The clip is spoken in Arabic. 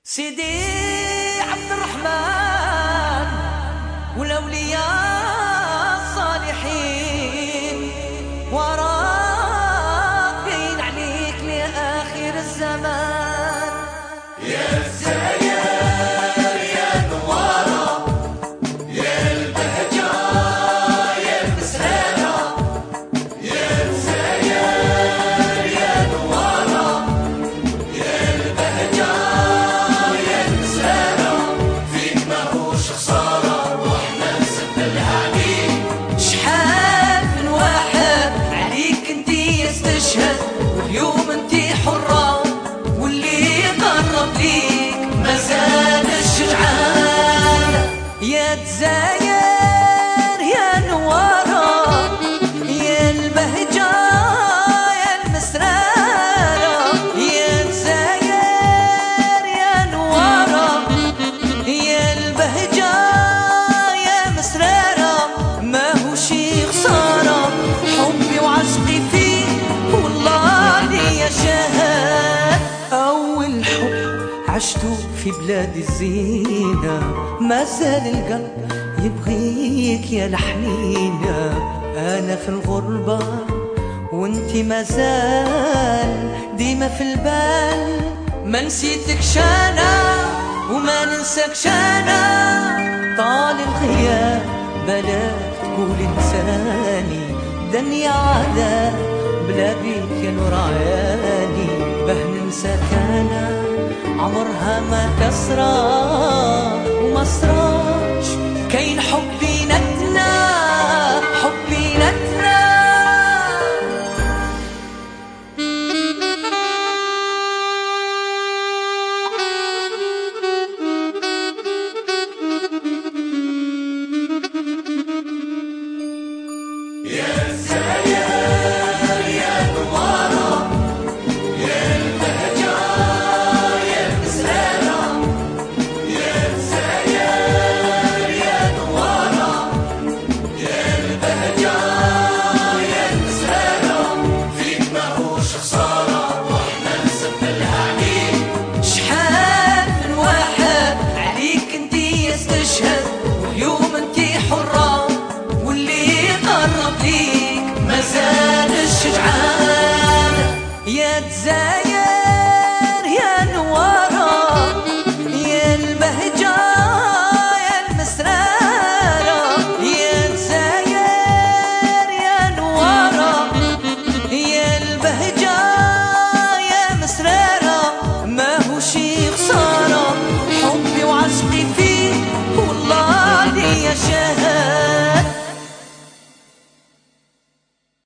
سيدي عبد الرحمن والأولياء الصالحين وراقين عليك لآخر الزمان. يا الزاير يا نوارة يا البهجة يا المسرارة، يا الزاير يا نوارة يا البهجة يا المسرارة، فيك ماهوش خسارة واحنا نسد الهادين. شحال من واحد عليك انتي يستشهد واليوم انتي حرة، واللي قرب ليك مازال الشجعان. يا الجزاير يا نوارة يا البهجة يا المسرارة، يا الجزاير يا نوارة يا البهجة يا مسرارة، ما هو شي خسارة حبي وعشقي فيه والله يا شهاد. أول حب عشته في بلاد الزينة، ما زال القلب يبغيك يا الحنينة. أنا في الغربة وانتي ما زال ديما في البال، ما نسيتك شانا وما ننساك شانا. طال الغياب بلاك تقول انساني، دنيا عذاب بلا بيك يا نور عياني. به ننساك انا عمرها ما تسرى وما سراش، كاين حبي نتنا حبي نتنا. يا الزاير يا نوارة يا البهجة يا المسرارة، يا الزاير يا نوارة يا البهجة يا المسرارة، فيك ماهوش خسارة واحنا نسد الهادين. شحال من واحد عليك انتي يستشهد واليوم انتي حرة، واللي قرب ليك مازال الشجعان. يا الجزاير يا نوارة يا البهجة يا المسرارة، يا الجزاير يا نوارة يا البهجة يا مسرارة، ما هو شي خسارة حبي وعشقي فيه والله يا شهد.